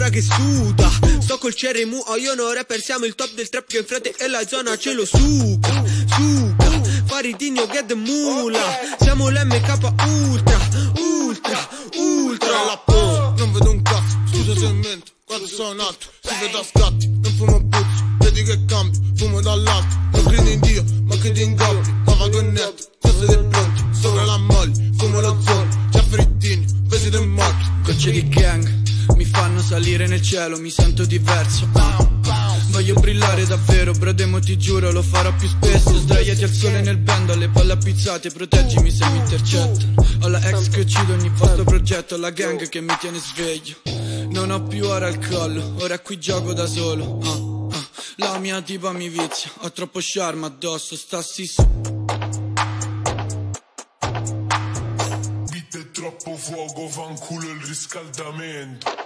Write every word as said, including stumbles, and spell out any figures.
raga che suda. Sto col Ceremu, oh io no rapper, siamo il top del trap che in frate e la zona ce lo suca, suca. Faridinho get the mula, siamo l'M K ultra, ultra, ultra. La po, non vedo un cazzo, scusa se mento, quando sono alto, si vede a scatti, non fumo puzzo, vedi che cambio, fumo dall'alto, non credo in Dio, ma credo in Gatti, ma vago in netto, cose del pronto, sopra la moglie, fumo lo zone, già frittini, vesi del morto. Gocce di gang mi fanno salire nel cielo, mi sento diverso. uh. Voglio brillare davvero, brodemo ti giuro lo farò più spesso. Sdraiati al sole nel bando, alle palle appizzate, proteggimi se mi intercettano. Ho la ex che uccide ogni vostro progetto, la gang che mi tiene sveglio. Non ho più ora al collo, ora qui gioco da solo. uh, uh. La mia tipa mi vizia, ho troppo charme addosso, stassi su. Vite troppo fuoco, fanculo il riscaldamento.